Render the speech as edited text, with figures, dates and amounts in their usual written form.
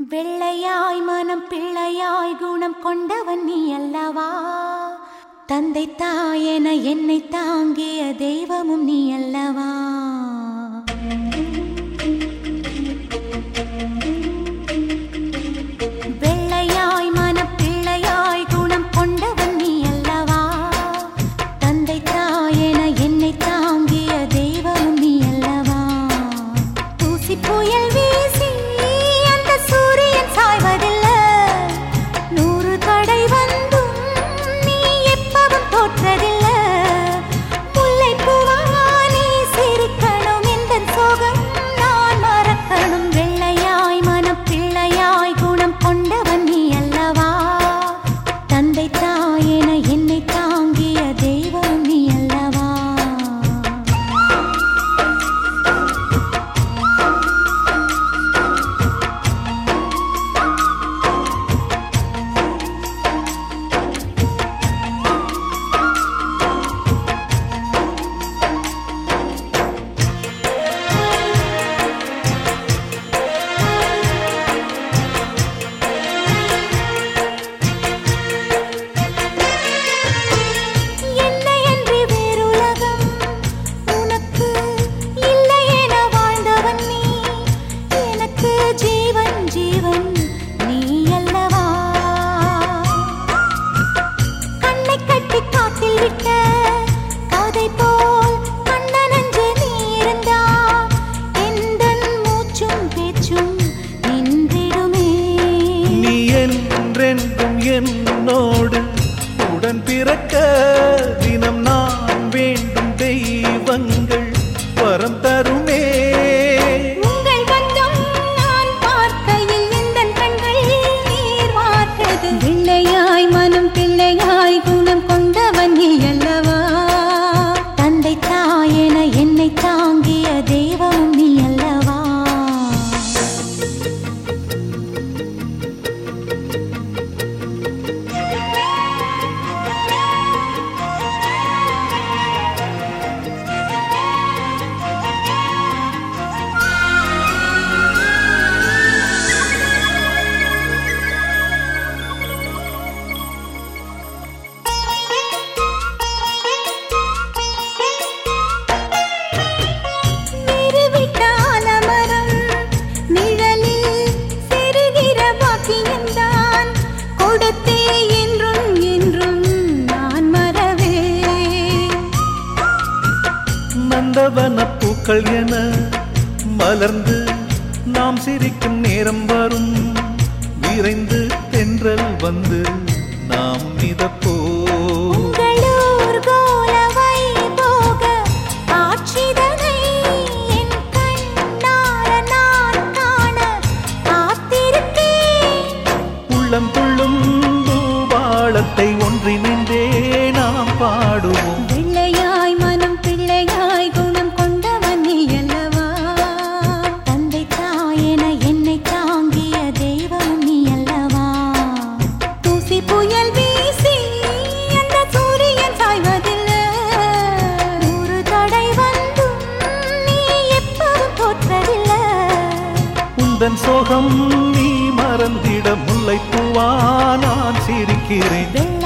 வெள்ளையாய் மனம் பிள்ளையாய் குணம் கொண்டவன் நீ அல்லவா? தந்தை தாயென என்னை தாங்கிய தெய்வமும் நீ அல்லவா? வெள்ளையாய் மனம் பிள்ளையாய் குணம் கொண்டவன் நீ அல்லவா? தந்தை தாயென என்னை தாங்கிய தெய்வமும் நீ அல்லவா? தூசி புயல் வீசி என்னோடு உடன் பிறக்க தினம் நான் வேண்டும் தெய்வங்கள் வரம் தருமே. உங்கள் பக்கம் நான் பார்க்கையில் இந்த கண்கள் நீர் வார்த்தது. பிள்ளையாய் மனம் பிள்ளையாய் குணம் கொண்டவன் நீ அல்லவா? தந்தை தாயென என்னை தாங்கிய தெய்வம் நீ அல்லவா? நந்தவனப்பூக்கள் என மலர்ந்து நாம் சிரிக்கும் நேரம் வரும். விரைந்து தென்றல் வந்து நாம் மிதப்போ. உள்ளம் துள்ளும் பூபாளத்தை ஒன்றிணைந்தே நாம் பாடுவோம். வெள்ளையாய் மனம் பிள்ளையாய் குணம் கொண்டவன் நீ அல்லவா? தந்தை தாயென என்னை தாங்கிய தெய்வம் நீ அல்லவா? தூசி புயல் வீசி அந்த சூரியன் சாய்வதில்லை. ஒரு தடை வந்தும் நீ எப்பவும் தோற்றதில்லை. உந்தன் சோகம் நீ மறந்திட முல்லைப்பூவா நான் சிரிக்கிறேன்.